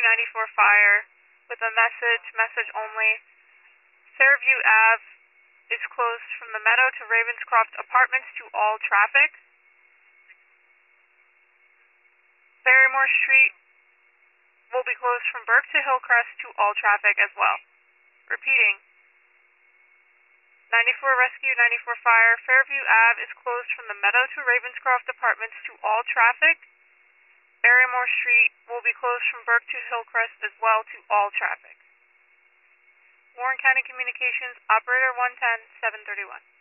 94 Fire with a message only. Fairview Ave is closed from the Meadow to Ravenscroft Apartments to all traffic. Barrymore Street will be closed from Burke to Hillcrest to all traffic as well. Repeating. 94 Rescue, 94 Fire, Fairview Ave is closed from the Meadow to Ravenscroft Apartments to all traffic. Barrymore Street will be closed from Burke to Hillcrest as well to all traffic. Warren County Communications, Operator 110, 731.